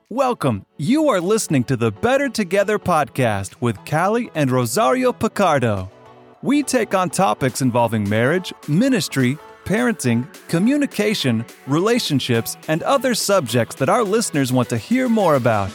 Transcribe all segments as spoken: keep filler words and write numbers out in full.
Welcome. You are listening to the Better Together podcast with Callie and Rosario Picardo. We take on topics involving marriage, ministry, parenting, communication, relationships, and other subjects that our listeners want to hear more about.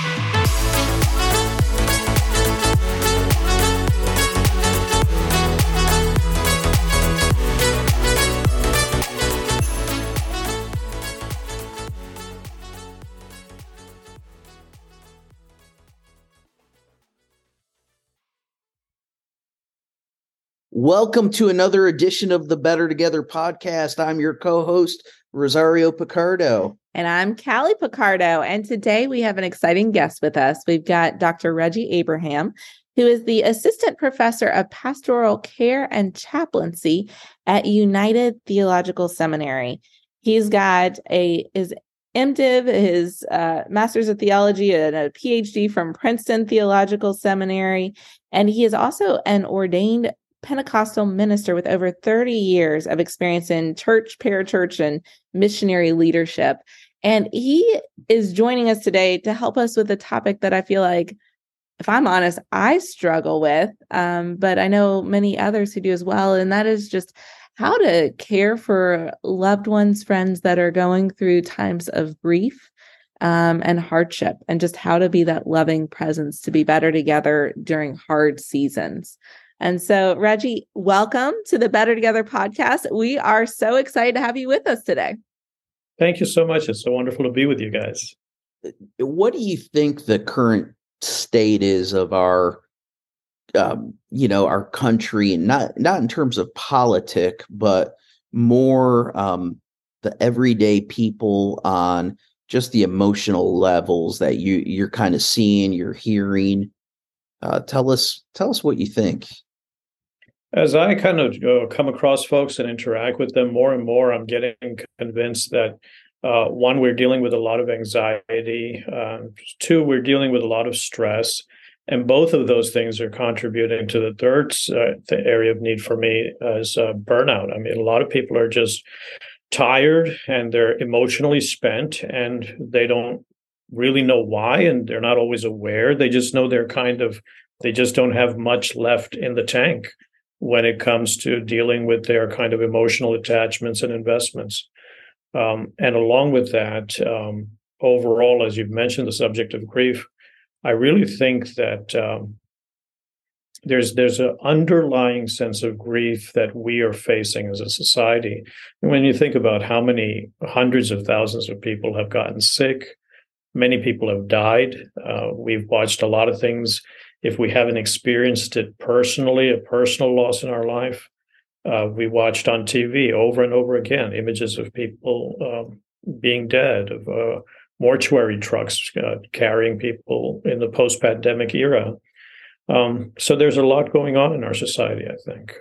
Welcome to another edition of the Better Together podcast. I'm your co-host, Rosario Picardo. And I'm Callie Picardo. And today we have an exciting guest with us. We've got Doctor Reggie Abraham, who is the Assistant Professor of Pastoral Care and Chaplaincy at United Theological Seminary. He's got a his MDiv, his uh, Master's of Theology, and a P H D from Princeton Theological Seminary. And he is also an ordained Pentecostal minister with over thirty years of experience in church, parachurch, and missionary leadership. And he is joining us today to help us with a topic that I feel like, if I'm honest, I struggle with, um, but I know many others who do as well. And that is just how to care for loved ones, friends that are going through times of grief um, and hardship, and just how to be that loving presence to be better together during hard seasons. And so, Reggie, welcome to the Better Together podcast. We are so excited to have you with us today. Thank you so much. It's so wonderful to be with you guys. What do you think the current state is of our, um, you know, our country, and not not in terms of politic, but more um, the everyday people on just the emotional levels that you you're kind of seeing, you're hearing. Uh, tell us, tell us what you think. As I kind of uh, come across folks and interact with them more and more, I'm getting convinced that, uh, one, we're dealing with a lot of anxiety. Uh, two, we're dealing with a lot of stress. And both of those things are contributing to the third uh, the area of need for me as uh, burnout. I mean, a lot of people are just tired and they're emotionally spent, and they don't really know why, and they're not always aware. They just know they're kind of, they just don't have much left in the tank when it comes to dealing with their kind of emotional attachments and investments. Um, and along with that, um, overall, as you've mentioned, the subject of grief, I really think that um, there's there's an underlying sense of grief that we are facing as a society. And when you think about how many hundreds of thousands of people have gotten sick, many people have died. Uh, we've watched a lot of things. If we haven't experienced it personally, a personal loss in our life, uh, we watched on T V over and over again images of people um, being dead, of uh, mortuary trucks uh, carrying people in the post-pandemic era. Um, so there's a lot going on in our society, I think.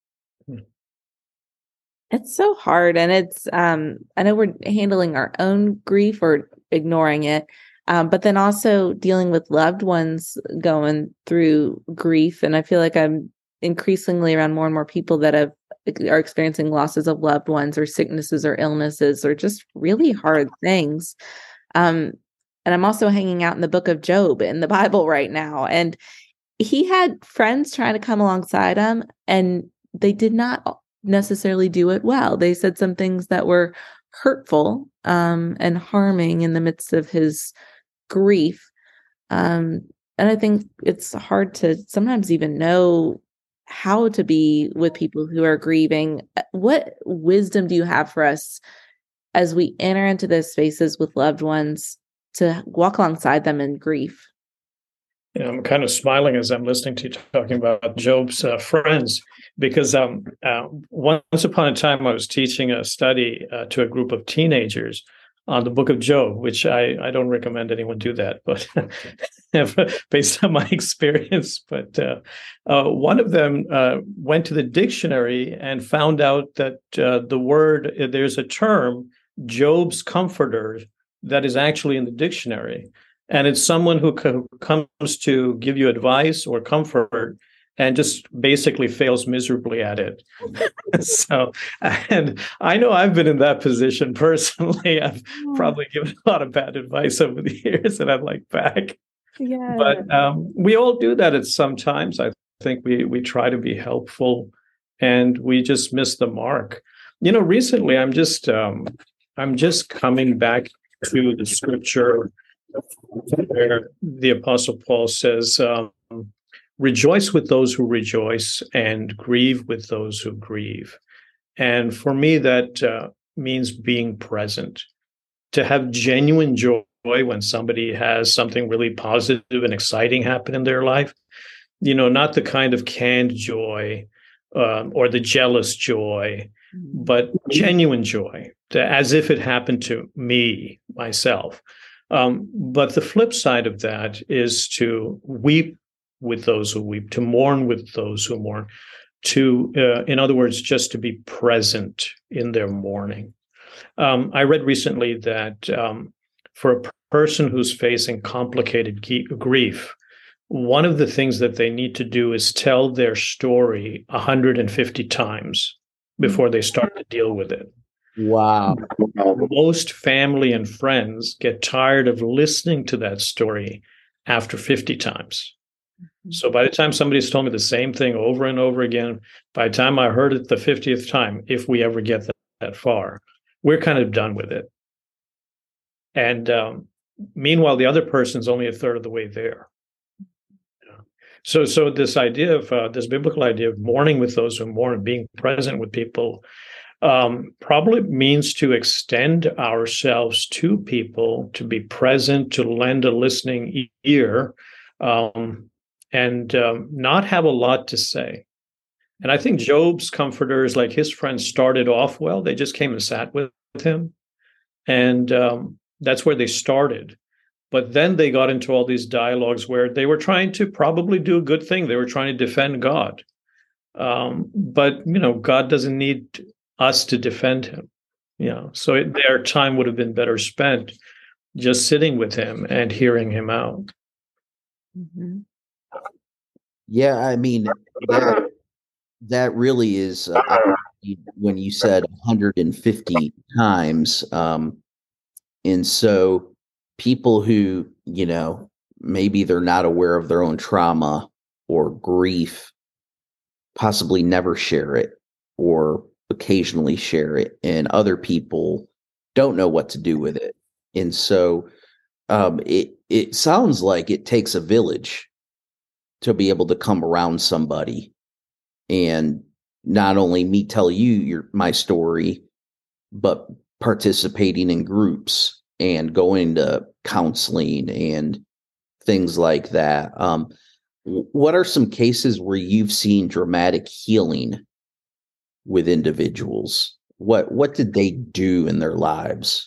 It's so hard. And it's, um, I know we're handling our own grief or ignoring it, um, but then also dealing with loved ones going through grief. And I feel like I'm increasingly around more and more people that have are experiencing losses of loved ones, or sicknesses or illnesses, or just really hard things. Um, and I'm also hanging out in the book of Job in the Bible right now. And he had friends trying to come alongside him, and they did not necessarily do it well. They said some things that were hurtful um, and harming in the midst of his grief. Um, and I think it's hard to sometimes even know how to be with people who are grieving. What wisdom do you have for us as we enter into those spaces with loved ones to walk alongside them in grief? You know, I'm kind of smiling as I'm listening to you talking about Job's uh, friends, because um, uh, once upon a time I was teaching a study uh, to a group of teenagers on the book of Job, which I, I don't recommend anyone do that, but based on my experience. But uh, uh, one of them uh, went to the dictionary and found out that uh, the word, there's a term, Job's comforter, that is actually in the dictionary. And it's someone who co- comes to give you advice or comfort and just basically fails miserably at it. So, and I know I've been in that position personally. I've probably given a lot of bad advice over the years that I'd like back. Yeah. But um, we all do that at some times. I think we we try to be helpful, and we just miss the mark. You know, recently I'm just um, I'm just coming back to the scripture where the Apostle Paul says, um, rejoice with those who rejoice and grieve with those who grieve. And for me, that uh, means being present, to have genuine joy when somebody has something really positive and exciting happen in their life. You know, not the kind of canned joy um, or the jealous joy, but genuine joy, to, as if it happened to me, myself. Um, but the flip side of that is to weep with those who weep, to mourn with those who mourn, to, uh, in other words, just to be present in their mourning. Um, I read recently that um, for a person who's facing complicated ge- grief, one of the things that they need to do is tell their story one hundred fifty times before they start to deal with it. Wow. Most family and friends get tired of listening to that story after fifty times. So by the time somebody's told me the same thing over and over again, by the time I heard it the fiftieth time, if we ever get that, that far, we're kind of done with it. And um, meanwhile, the other person's only a third of the way there. So, so this idea of uh, this biblical idea of mourning with those who mourn, being present with people, um, probably means to extend ourselves to people, to be present, to lend a listening ear, um, and um, not have a lot to say. And I think Job's comforters, like his friends, started off well. They just came and sat with him, and um, that's where they started. But then they got into all these dialogues where they were trying to probably do a good thing. They were trying to defend God. Um, but, you know, God doesn't need us to defend him. You know, so it, their time would have been better spent just sitting with him and hearing him out. Mm-hmm. Yeah, I mean, that, that really is, uh, when you said one hundred fifty times. Um, and so people who, you know, maybe they're not aware of their own trauma or grief, possibly never share it or occasionally share it, and other people don't know what to do with it. And so um, it it sounds like it takes a village to be able to come around somebody and not only me tell you your my story, but participating in groups and going to counseling and things like that. Um, what are some cases where you've seen dramatic healing with individuals? What what did they do in their lives?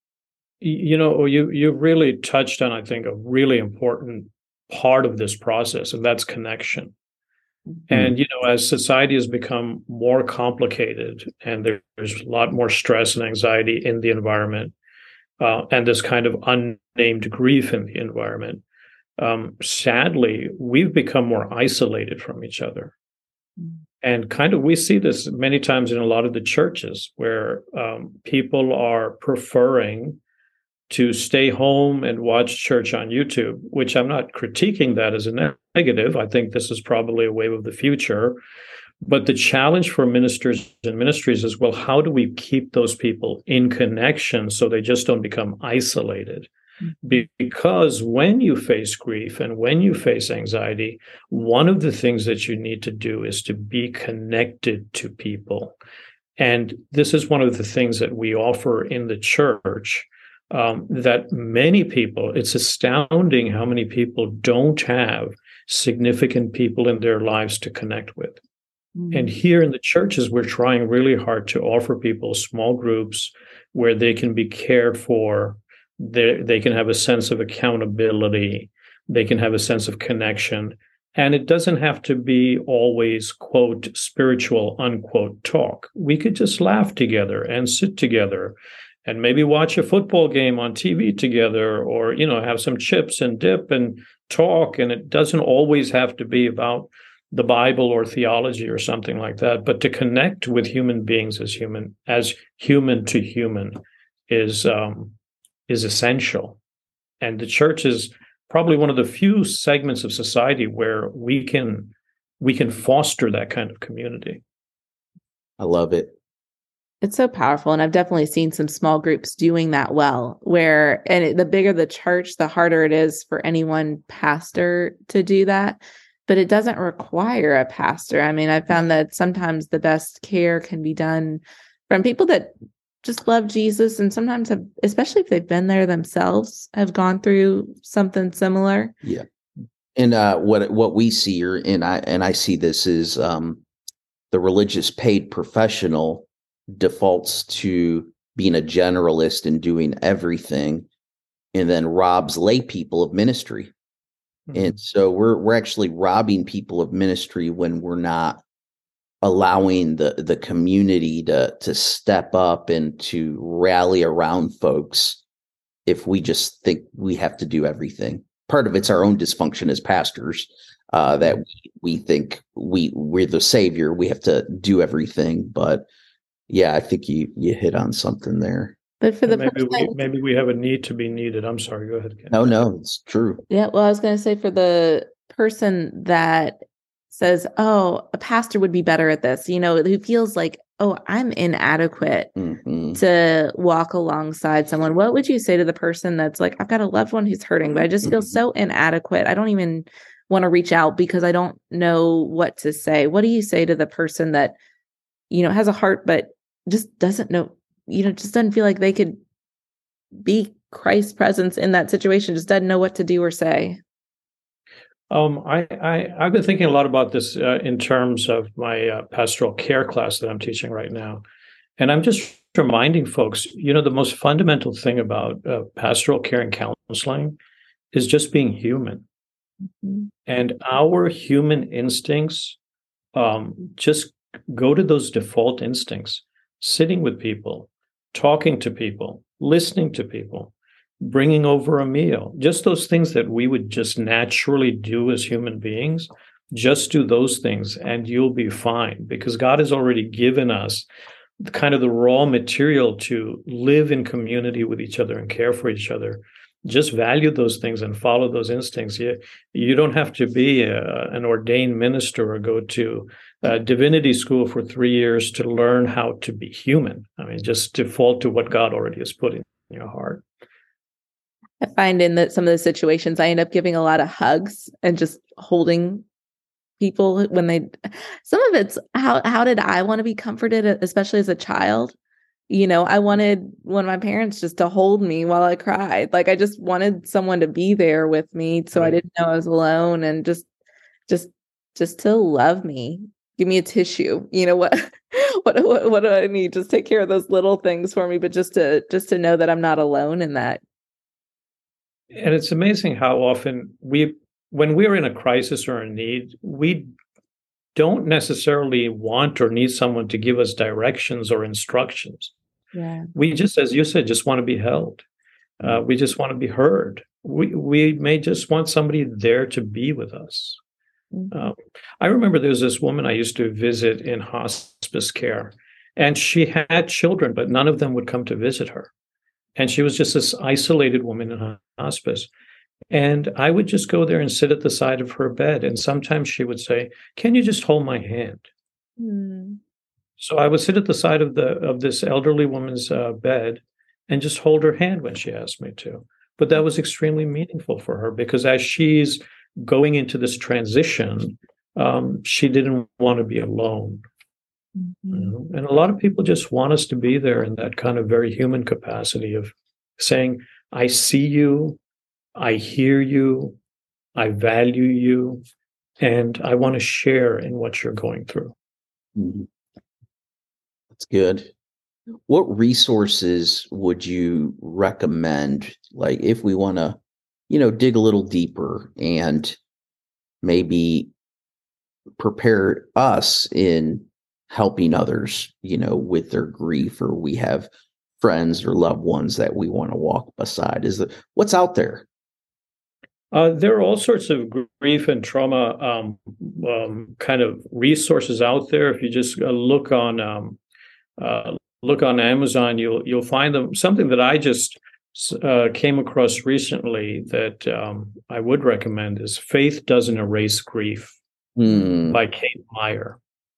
You know, you you really touched on, I think, a really important part of this process, and that's connection. Mm-hmm. And, you know, as society has become more complicated and there's a lot more stress and anxiety in the environment, uh, and this kind of unnamed grief in the environment, um, sadly, we've become more isolated from each other. Mm-hmm. And kind of we see this many times in a lot of the churches where um, people are preferring to stay home and watch church on YouTube, which I'm not critiquing that as a negative. I think this is probably a wave of the future. But the challenge for ministers and ministries is, well, how do we keep those people in connection so they just don't become isolated? Mm-hmm. Because when you face grief and when you face anxiety, one of the things that you need to do is to be connected to people. And this is one of the things that we offer in the church. Um, that many people, it's astounding how many people don't have significant people in their lives to connect with. Mm-hmm. And here in the churches, we're trying really hard to offer people small groups where they can be cared for, they, they can have a sense of accountability, they can have a sense of connection. And it doesn't have to be always, quote, spiritual, unquote, talk. We could just laugh together and sit together and maybe watch a football game on T V together, or, you know, have some chips and dip and talk. And it doesn't always have to be about the Bible or theology or something like that, but to connect with human beings as human, as human to human is um, is essential. And the church is probably one of the few segments of society where we can we can foster that kind of community. I love it. It's so powerful. And I've definitely seen some small groups doing that well, where, and it, the bigger the church, the harder it is for any one pastor to do that. But it doesn't require a pastor. I mean, I found that sometimes the best care can be done from people that just love Jesus, and sometimes have, especially if they've been there themselves, have gone through something similar. Yeah. And uh, what what we see here, and I and I see this is um, the religious paid professional defaults to being a generalist and doing everything, and then robs lay people of ministry. Mm-hmm. And so we're we're actually robbing people of ministry when we're not allowing the the community to to step up and to rally around folks. If we just think we have to do everything, part of it's our own dysfunction as pastors, uh, that we, we think we we're the savior. We have to do everything, but yeah, I think you you hit on something there. But for the maybe person, we, maybe we have a need to be needed. I'm sorry. Go ahead, Ken. No, no, it's true. Yeah, well, I was going to say for the person that says, "Oh, a pastor would be better at this," you know, who feels like, "Oh, I'm inadequate Mm-hmm. to walk alongside someone." What would you say to the person that's like, "I've got a loved one who's hurting, but I just feel so inadequate. I don't even want to reach out because I don't know what to say." What do you say to the person that, you know, has a heart but just doesn't know, you know, just doesn't feel like they could be Christ's presence in that situation, just doesn't know what to do or say? Um, I, I, I've been thinking a lot about this uh, in terms of my uh, pastoral care class that I'm teaching right now. And I'm just reminding folks, you know, the most fundamental thing about uh, pastoral care and counseling is just being human. Mm-hmm. And our human instincts, um, just go to those default instincts, sitting with people, talking to people, listening to people, bringing over a meal, just those things that we would just naturally do as human beings. Just do those things and you'll be fine, because God has already given us kind of the raw material to live in community with each other and care for each other. Just value those things and follow those instincts. You, you don't have to be a, an ordained minister or go to a divinity school for three years to learn how to be human. I mean, just default to what God already has put in your heart. I find in that some of the situations I end up giving a lot of hugs and just holding people when they, some of it's how, how did I want to be comforted, especially as a child? You know, I wanted one of my parents just to hold me while I cried. Like I just wanted someone to be there with me. So right. I didn't know I was alone, and just, just, just to love me. Give me a tissue. You know, what, what, what, what do I need? Just take care of those little things for me. But just to, just to know that I'm not alone in that. And it's amazing how often we, when we're in a crisis or a need, we don't necessarily want or need someone to give us directions or instructions. Yeah. We just, as you said, just want to be held. Uh, we just want to be heard. We we may just want somebody there to be with us. Mm-hmm. Um, I remember there was this woman I used to visit in hospice care, and she had children, but none of them would come to visit her. And she was just this isolated woman in hospice. And I would just go there and sit at the side of her bed. And sometimes she would say, "Can you just hold my hand?" Mm. So I would sit at the side of the of this elderly woman's uh, bed and just hold her hand when she asked me to. But that was extremely meaningful for her, because as she's going into this transition, um, she didn't want to be alone. Mm-hmm. You know? And a lot of people just want us to be there in that kind of very human capacity of saying, "I see you, I hear you, I value you, and I want to share in what you're going through." Mm-hmm. That's good. What resources would you recommend, like if we want to, you know, dig a little deeper and maybe prepare us in helping others, you know, with their grief, or we have friends or loved ones that we want to walk beside? Is that what's out there? Uh, there are all sorts of grief and trauma um, um, kind of resources out there. If you just uh, look on um, uh, look on Amazon, you'll you'll find them. Something that I just uh, came across recently that um, I would recommend is "Faith Doesn't Erase Grief" Mm. by Kate Meyer.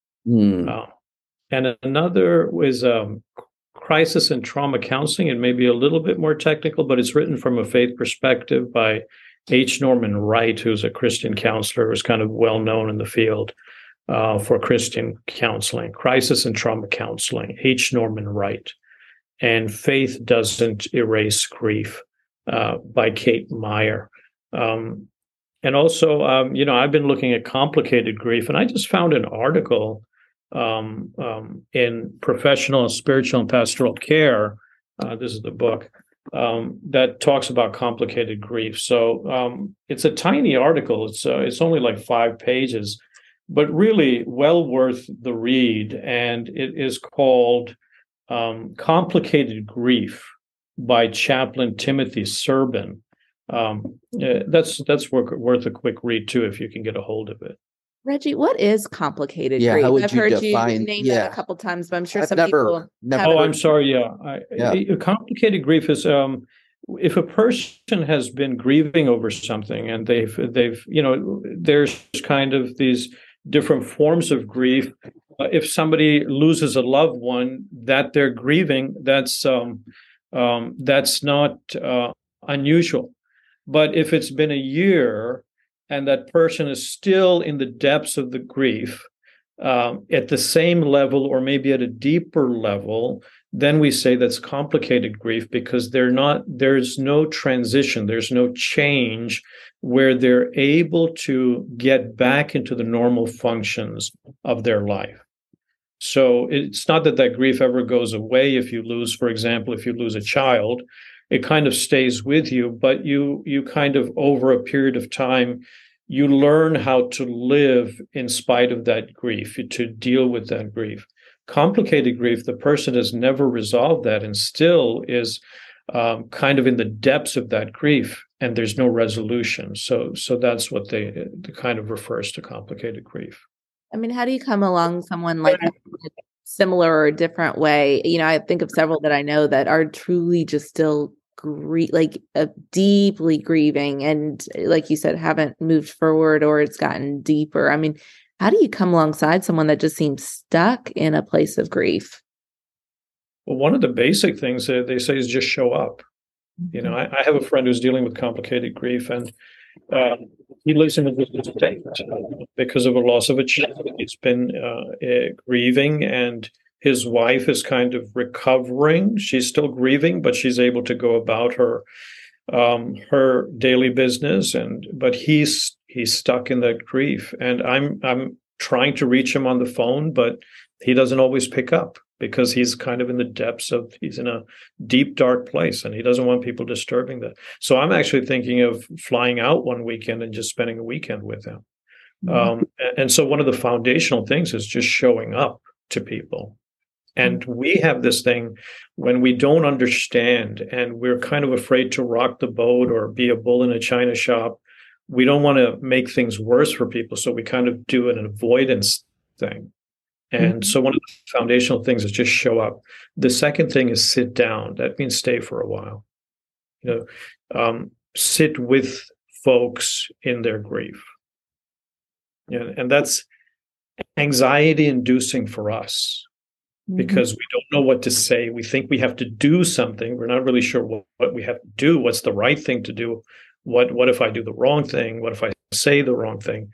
Mm. Uh, and another was um, "Crisis and Trauma Counseling." It may be a little bit more technical, but it's written from a faith perspective by H. Norman Wright, who's a Christian counselor, who's kind of well known in the field uh, for Christian counseling. Crisis and Trauma Counseling, H. Norman Wright. And Faith Doesn't Erase Grief uh, by Kate Meyer. Um, and also, um, you know, I've been looking at complicated grief, and I just found an article um, um, in Professional Spiritual and Pastoral Care. Uh, this is the book. Um, that talks about complicated grief. So um, it's a tiny article. It's uh, it's only like five pages, but really well worth the read. And it is called um, "Complicated Grief" by Chaplain Timothy Serbin. Um, uh, that's that's worth, worth a quick read too, if you can get a hold of it. Reggie, what is complicated Yeah, grief? how would I've you heard define- you name yeah. that a couple times, but I'm sure I've some never- people. never haven't. Oh, I'm sorry. Yeah, I, Yeah. a complicated grief is um, if a person has been grieving over something, and they've they've you know, there's kind of these different forms of grief. Uh, if somebody loses a loved one that they're grieving, that's um, um, that's not uh, unusual. But if it's been a year and that person is still in the depths of the grief, um, at the same level or maybe at a deeper level, then we say that's complicated grief, because they're not, there's no transition, there's no change where they're able to get back into the normal functions of their life. So it's not that that grief ever goes away. If you lose, for example, if you lose a child, it kind of stays with you, but you you kind of, over a period of time, you learn how to live in spite of that grief, to deal with that grief. Complicated grief, the person has never resolved that and still is um, kind of in the depths of that grief, and there's no resolution. So, so that's what they it kind of refers to complicated grief. I mean, how do you come along someone like that in a similar or different way? You know, I think of several that I know that are truly just still grie- like uh, deeply grieving, and like you said, haven't moved forward, or it's gotten deeper. I mean, how do you come alongside someone that just seems stuck in a place of grief? Well, one of the basic things that they say is just show up. You know, I, I have a friend who's dealing with complicated grief, and uh, he lives in a different state because of a loss of a child. He's been uh, uh, grieving, and his wife is kind of recovering. She's still grieving, but she's able to go about her um, her daily business. And but he's he's stuck in that grief, and I'm I'm trying to reach him on the phone, but he doesn't always pick up, because he's kind of in the depths of, he's in a deep, dark place, and he doesn't want people disturbing that. So I'm actually thinking of flying out one weekend and just spending a weekend with him. Mm-hmm. Um, and so one of the foundational things is just showing up to people. And we have this thing when we don't understand and we're kind of afraid to rock the boat or be a bull in a china shop. We don't want to make things worse for people. So we kind of do an avoidance thing. And mm-hmm. so one of the foundational things is just show up. The second thing is sit down. That means stay for a while. You know, um, sit with folks in their grief. Yeah, and that's anxiety-inducing for us, mm-hmm. because we don't know what to say. We think we have to do something. We're not really sure what, what we have to do. What's the right thing to do? What what if I do the wrong thing? What if I say the wrong thing?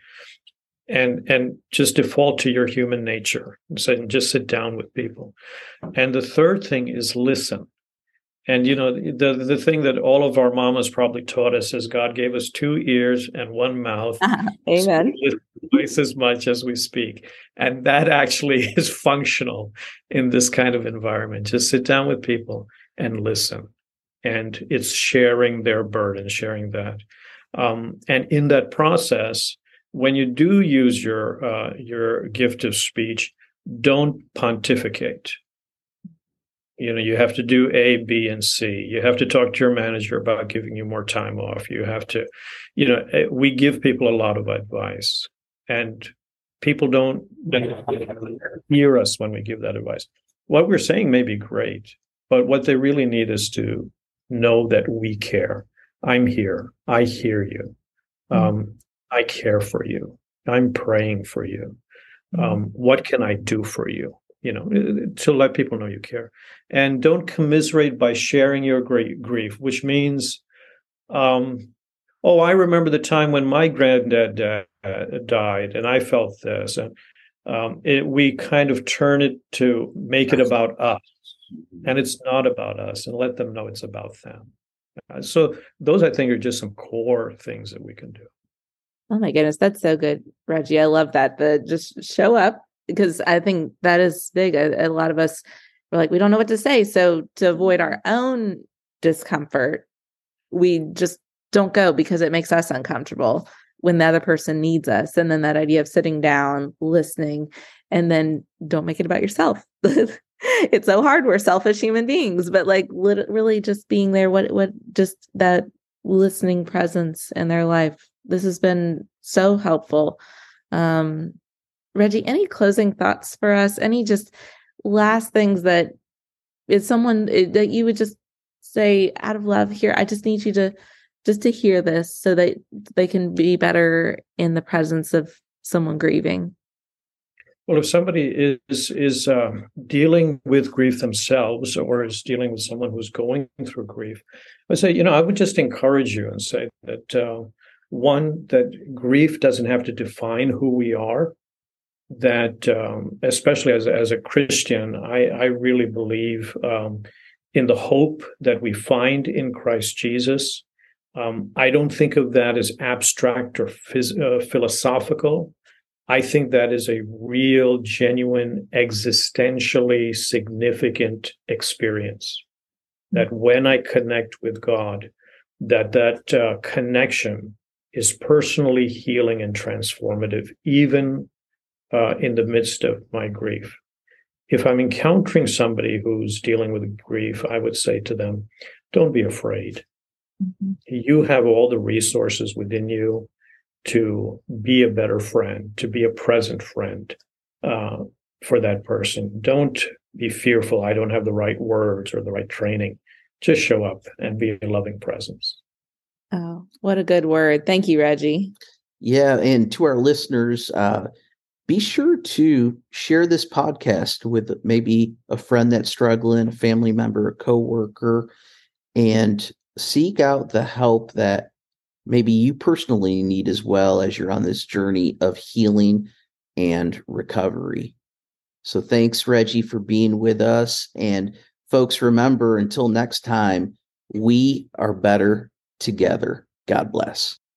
And and just default to your human nature and say, just sit down with people. And the third thing is listen. And, you know, the the thing that all of our mamas probably taught us is God gave us two ears and one mouth. Uh-huh. Amen. So twice as much as we speak. And that actually is functional in this kind of environment. Just sit down with people and listen. And it's sharing their burden, sharing that. Um, and in that process, when you do use your uh, your gift of speech, don't pontificate. You know, you have to do A, B, and C. You have to talk to your manager about giving you more time off. You have to, you know, we give people a lot of advice, and people don't hear us when we give that advice. What we're saying may be great, but what they really need is to know that we care. I'm here. I hear you. Um, I care for you. I'm praying for you. Um, what can I do for you? You know, to let people know you care. And don't commiserate by sharing your great grief, which means, um, oh, I remember the time when my granddad uh, died and I felt this. And um, it, we kind of turn it to make it about us. And it's not about us, and let them know it's about them. Uh, so those, I think, are just some core things that we can do. Oh my goodness, that's so good, Reggie. I love that. The just show up, because I think that is big. A, a lot of us are like, we don't know what to say. So to avoid our own discomfort, we just don't go because it makes us uncomfortable when the other person needs us. And then that idea of sitting down, listening, and then don't make it about yourself. It's so hard. We're selfish human beings, but like lit- really just being there, what, what, just that listening presence in their life. This has been so helpful. Um, Reggie, any closing thoughts for us? Any just last things that is someone that you would just say out of love here? I just need you to just to hear this so that they can be better in the presence of someone grieving. Well, if somebody is is um, dealing with grief themselves, or is dealing with someone who's going through grief, I say, you know, I would just encourage you and say that uh, one, that grief doesn't have to define who we are. That um, especially as as a Christian, I I really believe um, in the hope that we find in Christ Jesus. Um, I don't think of that as abstract or phys- uh, philosophical. I think that is a real, genuine, existentially significant experience. That when I connect with God, that that uh, connection is personally healing and transformative, even uh, in the midst of my grief. If I'm encountering somebody who's dealing with grief, I would say to them, don't be afraid. Mm-hmm. You have all the resources within you to be a better friend, to be a present friend uh, for that person. Don't be fearful. I don't have the right words or the right training. Just show up and be a loving presence. Oh, what a good word. Thank you, Reggie. Yeah. And to our listeners, uh, be sure to share this podcast with maybe a friend that's struggling, a family member, a coworker, and seek out the help that maybe you personally need as well as you're on this journey of healing and recovery. So thanks, Reggie, for being with us. And folks, remember, until next time, we are better together. God bless.